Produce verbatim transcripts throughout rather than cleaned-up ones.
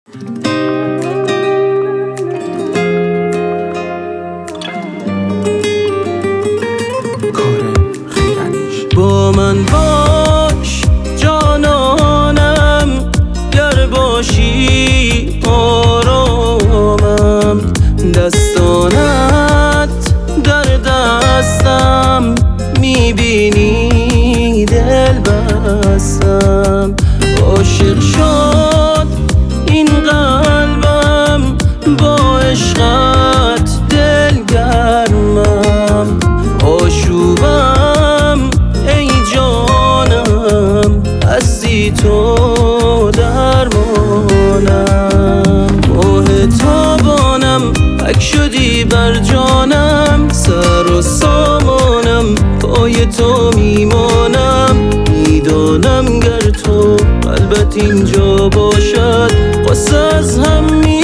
با من باش جانانم، گر باشی آرامم. دستانت در دستم، میبینی دل بستم. عاشق شد این قلبم، با عشقت دلگرمم. آشوبم ای جانم، هستی تو درمانم. ماه تابانم، پک شدی بر جانم. سر و سامانم، پای تو میمانم. میدانم گر تو قلبت اینجا باشد، قصه از هم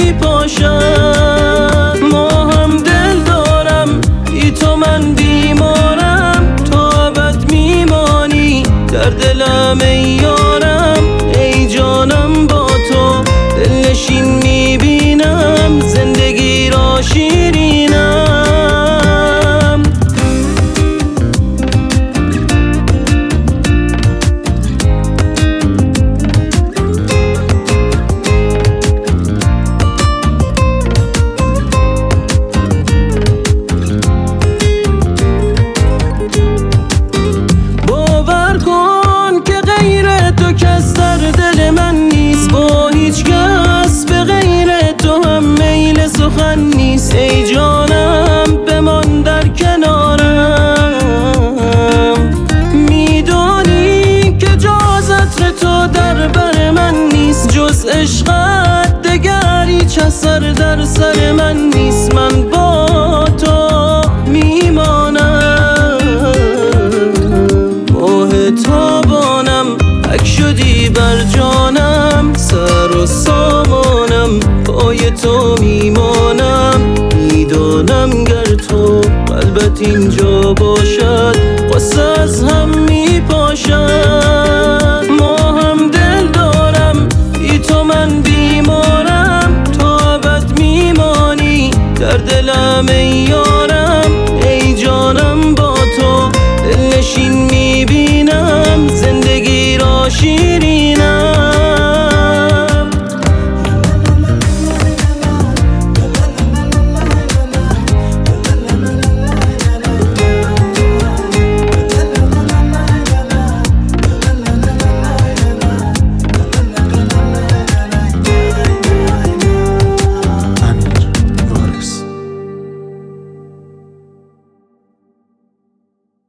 میپاشد. ما هم دل دارم، بی تو من بیمارم. تا ابد میمانی در دلم ای یارم. ای جانم با تو دلنشین میبینم، زندگی را شیرینم. باور کن که غیر تو کس در دل من نیست. با هیچ کس به غیر تو هم میل سخن نیست. ای جانم بمان در کنارم. میدانی که جز عطر تو در بر من نیست. جز عشقت دگر هیچ اثر در سر من نیست. من با تو میمانم. ماه تابانم، پک شدی بر جانم. سر و سامانم، پای تو میمانم. میدانم گر تو قلبت اینجا باشد، قصه از هم میپاشد. ما هم دل دارم، بی تو من بیمارم. تا ابد میمانی در دلم ای یارم. ای جانم با تو دلنشین میبینم، زندگی را شیرینم.